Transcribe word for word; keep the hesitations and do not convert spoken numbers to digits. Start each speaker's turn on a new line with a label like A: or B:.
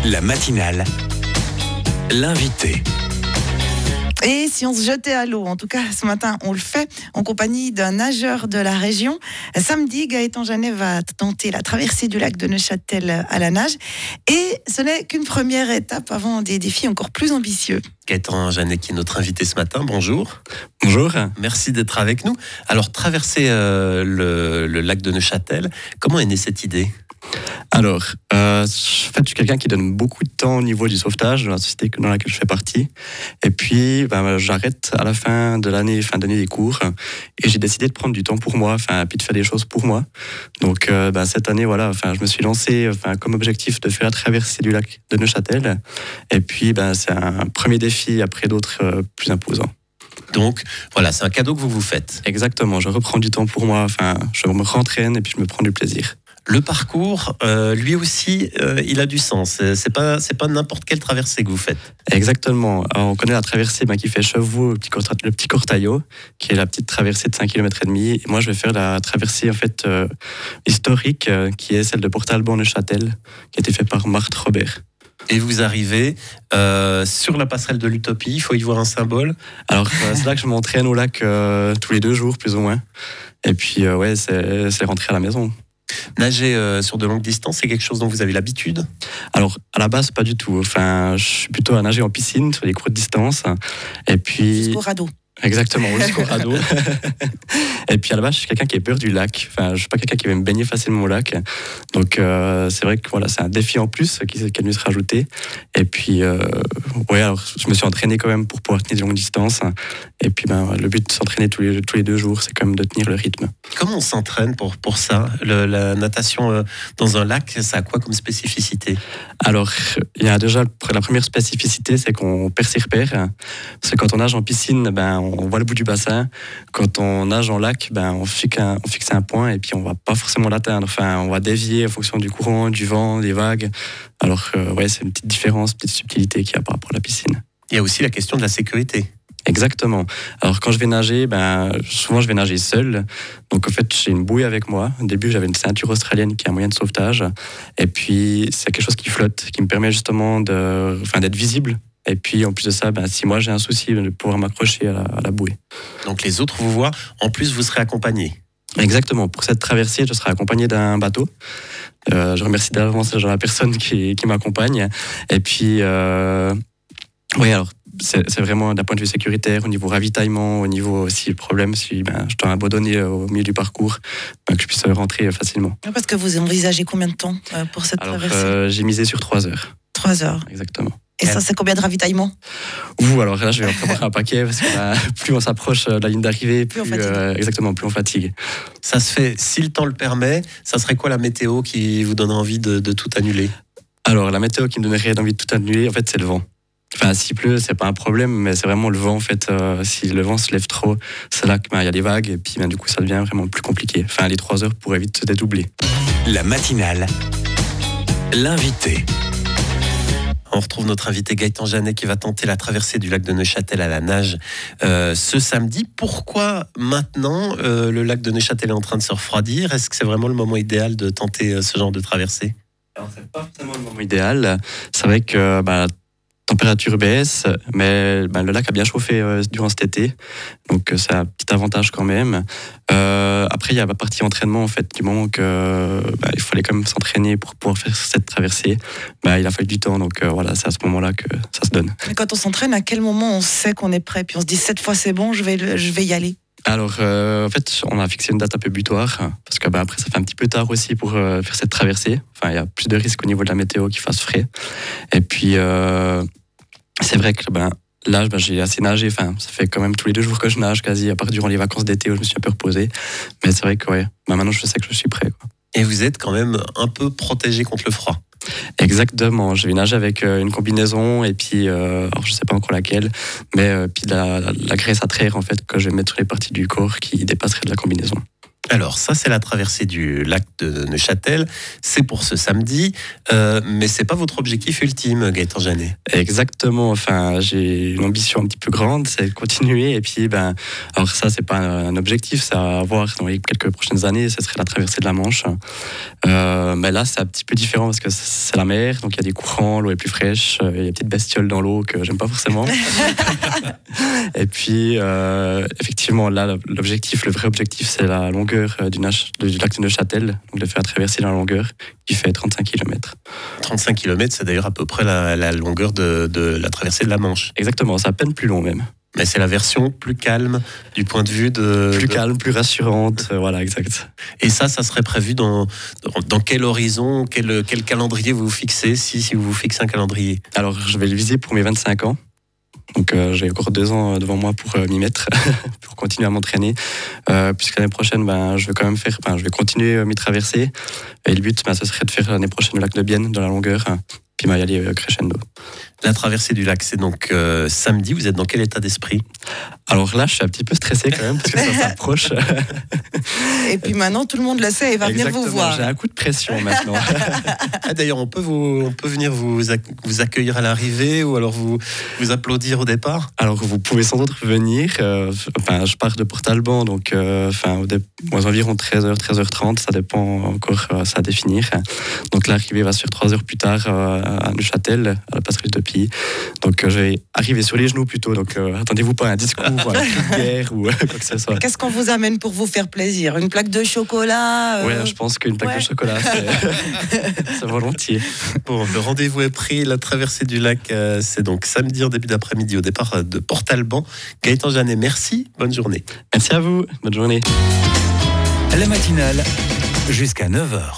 A: La matinale, l'invité.
B: Et si on se jetait à l'eau, en tout cas ce matin on le fait en compagnie d'un nageur de la région. Samedi, Gaëtan Janet va tenter la traversée du lac de Neuchâtel à la nage. Et ce n'est qu'une première étape avant des défis encore plus ambitieux.
C: Gaëtan Janet qui est notre invité ce matin, bonjour.
D: Bonjour.
C: Merci d'être avec nous. Alors traverser euh, le, le lac de Neuchâtel, comment est née cette idée ?
D: Alors, euh, en fait, je suis quelqu'un qui donne beaucoup de temps au niveau du sauvetage dans la société dans laquelle je fais partie. Et puis, ben, j'arrête à la fin de l'année, fin d'année des cours, et j'ai décidé de prendre du temps pour moi, enfin, puis de faire des choses pour moi. Donc, euh, ben, cette année, voilà, enfin, je me suis lancé, enfin, comme objectif de faire la traversée du lac de Neuchâtel. Et puis, ben, c'est un premier défi après d'autres euh, plus imposants.
C: Donc, voilà, c'est un cadeau que vous vous faites.
D: Exactement. Je reprends du temps pour moi. Enfin, je me rentraîne et puis je me prends du plaisir.
C: Le parcours, euh, lui aussi, euh, il a du sens. C'est pas, c'est pas n'importe quelle traversée que vous faites.
D: Exactement. Alors, on connaît la traversée ben, qui fait Chevaux, le petit, le petit Cortaillot, qui est la petite traversée de cinq virgule cinq kilomètres. Et moi, je vais faire la traversée en fait, euh, historique, euh, qui est celle de Port-Alban-Neuchâtel, qui a été faite par Marthe Robert.
C: Et vous arrivez euh, sur la passerelle de l'Utopie, il faut y voir un symbole.
D: Alors, euh, c'est là que je m'entraîne au lac euh, tous les deux jours, plus ou moins. Et puis, euh, ouais, c'est, c'est rentrer à la maison.
C: Nager euh, sur de longues distances, c'est quelque chose dont vous avez l'habitude ?
D: Alors, à la base, pas du tout. Enfin, je suis plutôt à nager en piscine, sur les courtes distances. Et puis...
B: Jusqu'au radeau.
D: Exactement, jusqu'au radeau. Et puis à la base, je suis quelqu'un qui a peur du lac. Enfin, je suis pas quelqu'un qui va me baigner facilement au lac. Donc euh, c'est vrai que voilà, c'est un défi en plus qui, qui est venu se rajouter. Et puis euh, ouais, alors je me suis entraîné quand même pour pouvoir tenir de longues distances. Et puis ben le but de s'entraîner tous les tous les deux jours, c'est quand même de tenir le rythme.
C: Comment on s'entraîne pour pour ça ? Le, La natation euh, dans un lac, ça a quoi comme spécificité ?
D: Alors il y a déjà la première spécificité, c'est qu'on perd ses repères. Parce que quand on nage en piscine, ben on voit le bout du bassin. Quand on nage en lac, ben, on, fixe un, on fixe un point et puis on ne va pas forcément l'atteindre. Enfin, on va dévier en fonction du courant, du vent, des vagues. Alors, euh, ouais, c'est une petite différence, une petite subtilité qu'il y a par rapport à la piscine.
C: Il y a aussi la question de la sécurité.
D: Exactement. Alors, quand je vais nager, ben, souvent je vais nager seul. Donc, en fait, j'ai une bouée avec moi. Au début, j'avais une ceinture australienne qui est un moyen de sauvetage. Et puis, c'est quelque chose qui flotte, qui me permet justement de, enfin, d'être visible. Et puis, en plus de ça, ben, si moi j'ai un souci, de pouvoir m'accrocher à la, à la bouée.
C: Donc, les autres vous voient. En plus, vous serez accompagné.
D: Exactement. Pour cette traversée, je serai accompagné d'un bateau. Euh, je remercie d'avance la personne qui, qui m'accompagne. Et puis, euh, oui, alors, c'est, c'est vraiment d'un point de vue sécuritaire, au niveau ravitaillement, au niveau aussi le problème, si ben, je dois abandonner au milieu du parcours, ben, que je puisse rentrer facilement.
B: Parce que vous envisagez combien de temps pour cette
D: alors,
B: traversée ?
D: euh, J'ai misé sur trois heures.
B: Trois heures.
D: Exactement.
B: Et ça, c'est combien de ravitaillement ?
D: Ouh, alors là, je vais en préparer un paquet, parce que bah, plus on s'approche de la ligne d'arrivée,
B: plus,
D: plus,
B: plus on fatigue.
D: Euh, exactement, plus on fatigue.
C: Ça se fait, si le temps le permet, ça serait quoi la météo qui vous donne envie de, de tout annuler ?
D: Alors, la météo qui me donnerait envie de tout annuler, en fait, c'est le vent. Enfin, s'il pleut, c'est pas un problème, mais c'est vraiment le vent, en fait. Euh, si le vent se lève trop, c'est là qu'il ben, y a des vagues, et puis ben, du coup, ça devient vraiment plus compliqué. Enfin, les trois heures pourraient vite se dédoubler.
A: La matinale, l'invité.
C: On retrouve notre invité Gaëtan Janet qui va tenter la traversée du lac de Neuchâtel à la nage euh, ce samedi. Pourquoi maintenant euh, le lac de Neuchâtel est en train de se refroidir ? Est-ce que c'est vraiment le moment idéal de tenter euh, ce genre de traversée ?
D: Alors, c'est pas forcément le moment idéal. C'est vrai que bah, la température baisse, mais bah, le lac a bien chauffé euh, durant cet été. Donc, euh, c'est un petit avantage quand même. Euh, après, il y a la partie entraînement, en fait, du moment que bah, il fallait quand même s'entraîner pour pouvoir faire cette traversée. Bah, il a fallu du temps, donc euh, voilà, c'est à ce moment-là que ça se donne.
B: Mais quand on s'entraîne, à quel moment on sait qu'on est prêt ? Puis on se dit, cette fois c'est bon, je vais, je vais y aller.
D: Alors, euh, en fait, on a fixé une date un peu butoir, parce que bah, après, ça fait un petit peu tard aussi pour euh, faire cette traversée. Enfin, il y a plus de risques au niveau de la météo qu'il fasse frais. Et puis, euh, c'est vrai que ben, là, ben, j'ai assez nagé. Enfin, ça fait quand même tous les deux jours que je nage, quasi, à part durant les vacances d'été où je me suis un peu reposé. Mais c'est vrai que ouais, ben, maintenant, je sais que je suis prêt, quoi.
C: Et vous êtes quand même un peu protégé contre le froid.
D: Exactement, je vais nager avec euh, une combinaison et puis, euh, alors je sais pas encore laquelle, mais euh, puis la, la, la graisse à traire en fait que je vais mettre sur les parties du corps qui dépasseraient de la combinaison.
C: Alors ça, c'est la traversée du lac de Neuchâtel. C'est pour ce samedi, euh, mais c'est pas votre objectif ultime, Gaëtan Janet.
D: Exactement. Enfin, j'ai une ambition un petit peu grande, c'est de continuer. Et puis, ben, alors ça, c'est pas un objectif, c'est à voir dans les quelques prochaines années. Ce serait la traversée de la Manche. Euh, mais là, c'est un petit peu différent parce que c'est la mer, donc il y a des courants, l'eau est plus fraîche, il y a des petites bestioles dans l'eau que j'aime pas forcément. Et puis, euh, effectivement, là, l'objectif, le vrai objectif, c'est la longueur du, Nach- du lac de Neuchâtel, donc de faire traverser la longueur qui fait trente-cinq kilomètres.
C: trente-cinq kilomètres, c'est d'ailleurs à peu près la, la longueur de, de la traversée de la Manche.
D: Exactement, c'est à peine plus long même.
C: Mais c'est la version plus calme du point de vue de...
D: Plus
C: de...
D: calme, plus rassurante, euh, voilà, exact.
C: Et ça, ça serait prévu dans, dans quel horizon, quel, quel calendrier vous vous fixez, si, si vous vous fixez un calendrier?
D: Alors, je vais le viser pour mes vingt-cinq ans. Donc euh, j'ai encore deux ans devant moi pour euh, m'y mettre, pour continuer à m'entraîner. Euh, puisque l'année prochaine, ben, je vais quand même faire, ben, je vais continuer euh, mes traversées. Et le but, ben, ce serait de faire l'année prochaine le lac de Bienne dans la longueur, hein, puis ben, y aller euh, crescendo.
C: La traversée du lac, c'est donc euh, samedi. Vous êtes dans quel état d'esprit?
D: Alors là, je suis un petit peu stressé quand même, parce que ça s'approche.
B: Et puis maintenant, tout le monde le sait et va
D: Exactement,
B: venir vous voir.
D: j'ai un coup de pression maintenant.
C: Ah, d'ailleurs, on peut, vous, on peut venir vous, acc- vous accueillir à l'arrivée ou alors vous, vous applaudir au départ?
D: Alors, vous pouvez sans doute venir. Euh, enfin, je pars de Port-Alban, donc euh, enfin, au dé- aux environ treize heures, treize heures trente, ça dépend encore, euh, ça à définir. Donc l'arrivée va se faire trois heures plus tard euh, à Neuchâtel, à la passerelle de Pille. Donc euh, je vais arriver sur les genoux plutôt, donc euh, attendez-vous pas à un discours ou à un cri de guerre ou euh, quoi que ce soit.
B: Qu'est-ce qu'on vous amène pour vous faire plaisir? Une plaque de chocolat euh...
D: Ouais, je pense qu'une plaque
B: ouais.
D: de chocolat, c'est, c'est volontiers.
C: Bon, le rendez-vous est pris. La traversée du lac, euh, c'est donc samedi en début d'après-midi au départ de Port-Alban. Gaëtan Janet, merci. Bonne journée.
D: Merci à vous. Bonne journée.
A: La matinale jusqu'à neuf heures.